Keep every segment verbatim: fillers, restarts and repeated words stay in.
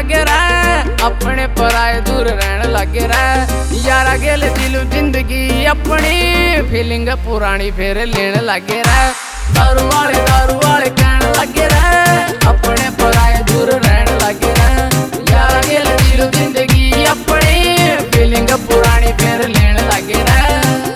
लगे रहे, अपने पराए दूर रहने लगे रहे। यारा गेल दिलू जिंदगी अपनी, फीलिंग पुरानी फिर लेने लगे रहे। दारू वाले दारू वाले कहने लगे रहे, अपने पराए दूर रहने लगे रहे। यारा गेल दिलू जिंदगी अपनी, फीलिंग पुरानी फिर लेने लगे रहे।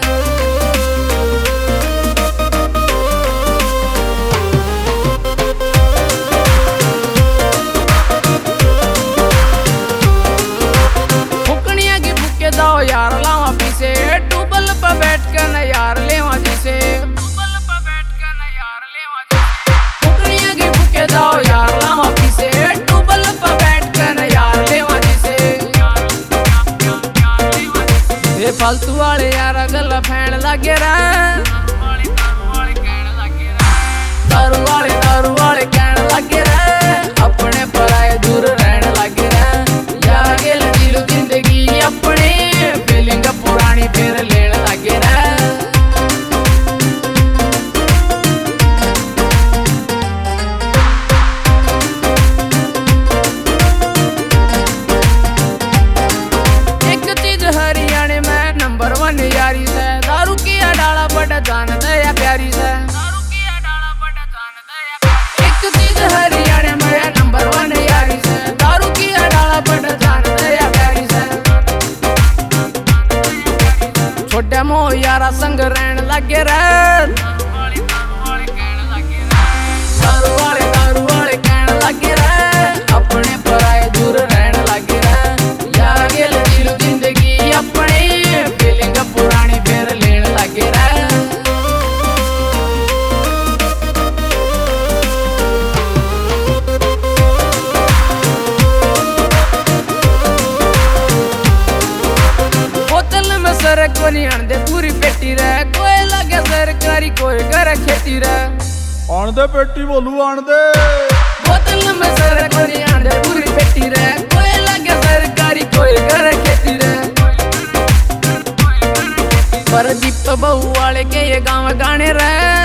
दाओ यार लावा पीछे, टूबल पे बैठ कर न यार लेवा जिसे, टूबल पे बैठ कर न यार लेवा जिसे। फुकरियां की भूखे दाओ यार लावा पीछे, टूबल पे बैठ कर न यार लेवा जिसे। ये फालतू वाले यार गल्ला फैन लगे रहे, दारू वाले दारू वाले कहने लगे रहे, अपने पराए दूर रहने लगे रहे। यार गेल दिलू जिंदगी अपनी, फीलिंग पुरानी फिर लेने लगे रहे। एक चीज हरियाणा में नंबर वन यारी से, दारू की डाला बड़ा जानता या प्यारी से। एक चीज हरियाणा में नंबर वन यारी से, दारू की डाला बड़ा जानता या प्यारी से। छोटे मोह यारा संग रहने लगे रहे, दारू वाले दारू वाले कहने लगे रहे, अपने पराए दूर रहने लगे रहे। यार गेल दिलू जिंदगी अपनी, फीलिंग पुरानी फिर लेने लगे रहे। सर को नहीं आंदे पूरी पेटी रे, कोई लगे सरकारी कोई करे खेती रे। आंदे पेटी बोलू आंदे, बोतल में सर को नहीं आंदे पूरी पेटी रे, कोई लगे सरकारी कोई करे खेती रे। पर दीप बहू वाले के ये गाँव गाने रे,